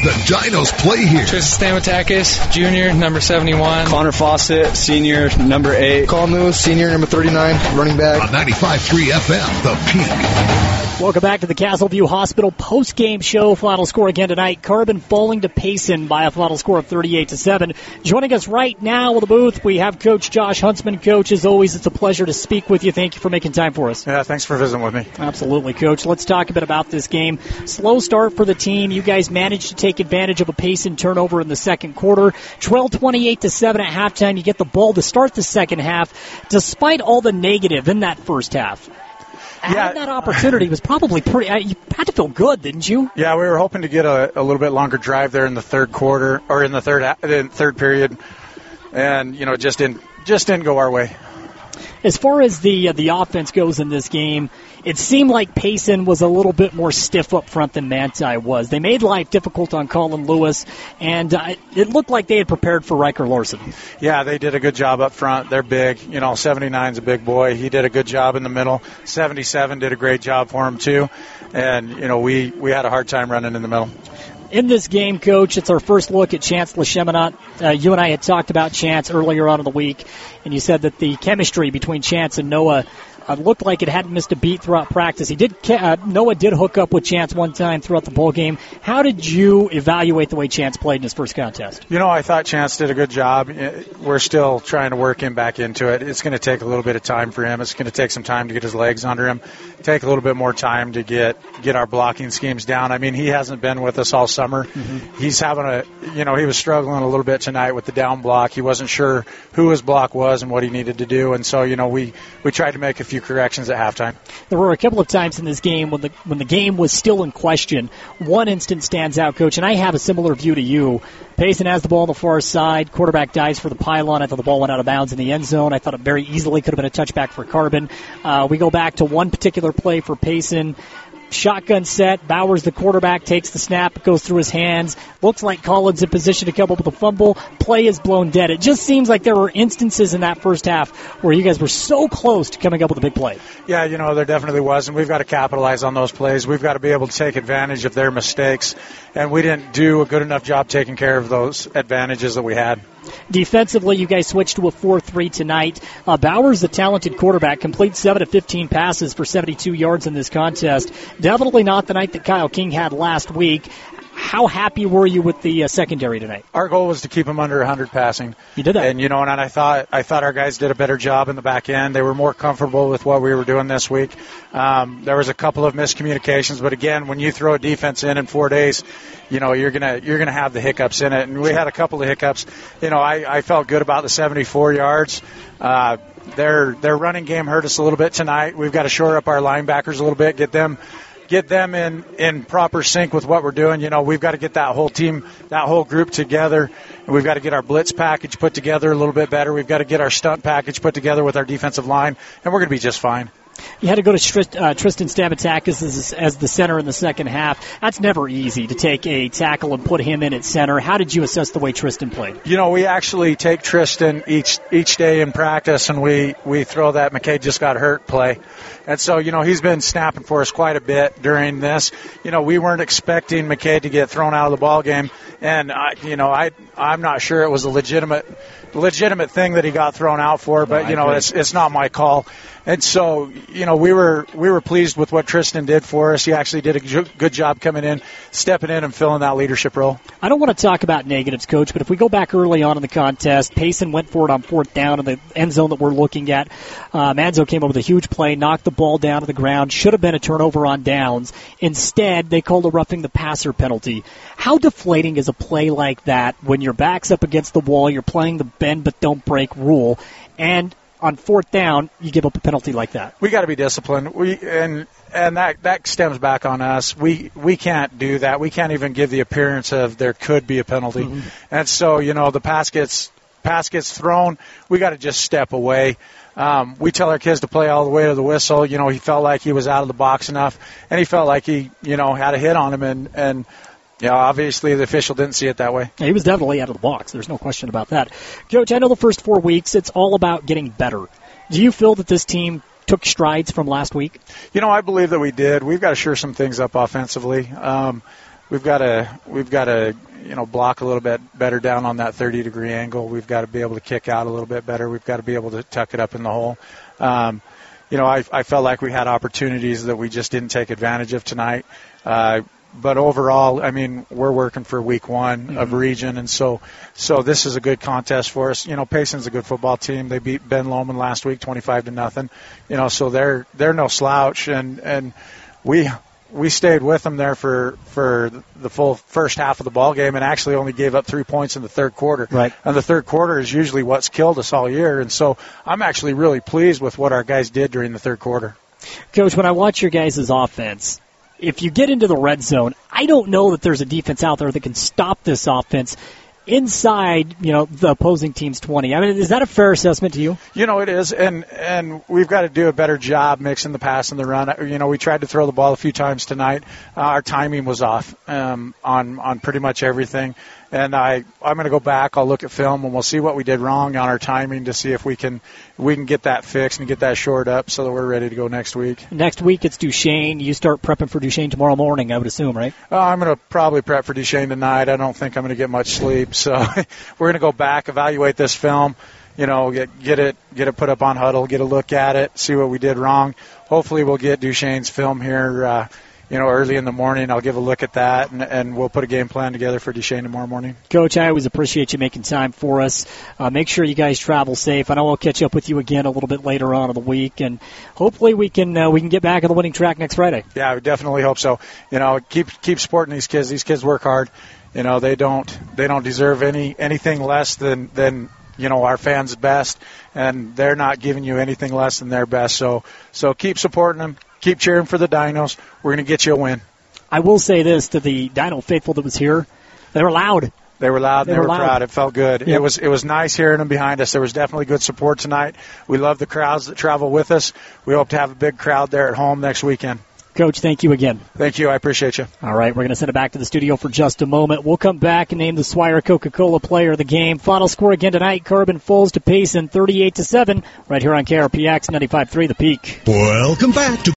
The Dinos play here. Tristan Stamatakis, junior, number 71. Connor Fawcett, senior, number 8. Colin Lewis, senior, number 39, running back. On 95.3 FM, The Peak. Welcome back to the Castleview Hospital post-game show. Final score again tonight. Carbon falling to Payson by a final score of 38-7. Joining us right now in the booth, we have Coach Josh Huntsman. Coach, as always, it's a pleasure to speak with you. Thank you for making time for us. Yeah, thanks for visiting with me. Absolutely, Coach. Let's talk a bit about this game. Slow start for the team. You guys managed to take advantage of a Payson turnover in the second quarter. Trail 28-7 at halftime. You get the ball to start the second half, despite all the negative in that first half. Having that opportunity was probably pretty. You had to feel good, didn't you? Yeah, we were hoping to get a little bit longer drive there in the third quarter or in the third period, and it just didn't go our way. As far as the offense goes in this game, it seemed like Payson was a little bit more stiff up front than Manti was. They made life difficult on Colin Lewis, and it looked like they had prepared for Riker Larson. Yeah, they did a good job up front. They're big. 79's a big boy. He did a good job in the middle. 77 did a great job for him, too. And, we had a hard time running in the middle. In this game, Coach, it's our first look at Chance LeCheminot. You and I had talked about Chance earlier on in the week, and you said that the chemistry between Chance and Noah looked like it hadn't missed a beat throughout practice. Noah did hook up with Chance one time throughout the ball game. How did you evaluate the way Chance played in his first contest? I thought Chance did a good job. We're still trying to work him back into it. It's going to take a little bit of time for him. It's going to take some time to get his legs under him. Take a little bit more time to get our blocking schemes down. I mean, he hasn't been with us all summer. Mm-hmm. He's having he was struggling a little bit tonight with the down block. He wasn't sure who his block was and what he needed to do. And so, we tried to make a few corrections at halftime. There were a couple of times in this game when the game was still in question. One instance stands out, Coach, and I have a similar view to you. Payson has the ball on the far side. Quarterback dives for the pylon. I thought the ball went out of bounds in the end zone. I thought it very easily could have been a touchback for Carbon. We go back to one particular play for Payson. Shotgun set. Bowers, the quarterback, takes the snap. It goes through his hands. Looks like Collins in position to come up with a fumble. Play is blown dead. It just seems like there were instances in that first half where you guys were so close to coming up with a big play. Yeah, there definitely was, and we've got to capitalize on those plays. We've got to be able to take advantage of their mistakes, and we didn't do a good enough job taking care of those advantages that we had. Defensively, you guys switched to a 4-3 tonight. Bowers, the talented quarterback, completes 7 of 15 passes for 72 yards in this contest. Definitely not the night that Kyle King had last week. How happy were you with the secondary tonight? Our goal was to keep them under 100 passing. You did that. And, and I thought our guys did a better job in the back end. They were more comfortable with what we were doing this week. There was a couple of miscommunications, but again, when you throw a defense in 4 days, you're gonna have the hiccups in it. And we had a couple of hiccups. I felt good about the 74 yards. Their running game hurt us a little bit tonight. We've got to shore up our linebackers a little bit, get them in proper sync with what we're doing. We've got to get that whole team, that whole group together. And we've got to get our blitz package put together a little bit better. We've got to get our stunt package put together with our defensive line, and we're going to be just fine. You had to go to Tristan Stamatakis as the center in the second half. That's never easy to take a tackle and put him in at center. How did you assess the way Tristan played? We actually take Tristan each day in practice, and we throw that McKay just got hurt play. And so, he's been snapping for us quite a bit during this. We weren't expecting McKay to get thrown out of the ball game, and I'm not sure it was a legitimate thing that he got thrown out for, but it's not my call. And so, we were pleased with what Tristan did for us. He actually did a good job coming in, stepping in, and filling that leadership role. I don't want to talk about negatives, Coach, but if we go back early on in the contest, Payson went for it on fourth down in the end zone that we're looking at. Manzo came up with a huge play, knocked the ball down to the ground. Should have been a turnover on downs. Instead, they called a roughing the passer penalty. How deflating is a play like that when your back's up against the wall, you're playing the bend but don't break rule, and on fourth down, you give up a penalty like that? We got to be disciplined. And that stems back on us. We can't do that. We can't even give the appearance of there could be a penalty. Mm-hmm. And so, the pass gets thrown. We got to just step away. We tell our kids to play all the way to the whistle. He felt like he was out of the box enough, and he felt like he, had a hit on him, and obviously the official didn't see it that way. He was definitely out of the box. There's no question about that. Coach, I know the first 4 weeks, it's all about getting better. Do you feel that this team took strides from last week? I believe that we did. We've got to shore some things up offensively. we've got to block a little bit better down on that 30-degree angle. We've got to be able to kick out a little bit better. We've got to be able to tuck it up in the hole. I felt like we had opportunities that we just didn't take advantage of tonight. But overall, I mean, we're working for week one of region, and so this is a good contest for us. Payson's a good football team. They beat Ben Lomond last week 25-0. So they're no slouch, and we stayed with them there for the full first half of the ball game, and actually only gave up 3 points in the third quarter. Right. And the third quarter is usually what's killed us all year, and so I'm actually really pleased with what our guys did during the third quarter. Coach, when I watch your guys' offense, if you get into the red zone, I don't know that there's a defense out there that can stop this offense inside, the opposing team's 20. I mean, is that a fair assessment to you? It is, and we've got to do a better job mixing the pass and the run. We tried to throw the ball a few times tonight. Our timing was off on pretty much everything. And I'm going to go back. I'll look at film, and we'll see what we did wrong on our timing to see if we can get that fixed and get that shored up so that we're ready to go next week. Next week it's Duchesne. You start prepping for Duchesne tomorrow morning, I would assume, right? I'm going to probably prep for Duchesne tonight. I don't think I'm going to get much sleep. So we're going to go back, evaluate this film, get it put up on Huddle, get a look at it, see what we did wrong. Hopefully we'll get Duchesne's film here early in the morning. I'll give a look at that, and we'll put a game plan together for Duchesne tomorrow morning. Coach, I always appreciate you making time for us. Make sure you guys travel safe. I know I'll catch up with you again a little bit later on in the week, and hopefully we can get back on the winning track next Friday. Yeah, I definitely hope so. Keep supporting these kids. These kids work hard. They don't deserve anything less than our fans' best, and they're not giving you anything less than their best. So keep supporting them. Keep cheering for the Dinos. We're going to get you a win. I will say this to the Dino faithful that was here. They were loud. They were loud. They were proud. It felt good. Yep. It was nice hearing them behind us. There was definitely good support tonight. We love the crowds that travel with us. We hope to have a big crowd there at home next weekend. Coach, thank you again. Thank you. I appreciate you. All right, we're going to send it back to the studio for just a moment. We'll come back and name the Swire Coca-Cola player of the game. Final score again tonight, Carbon falls to Payson 38-7, right here on KRPX 95.3 The Peak. Welcome back to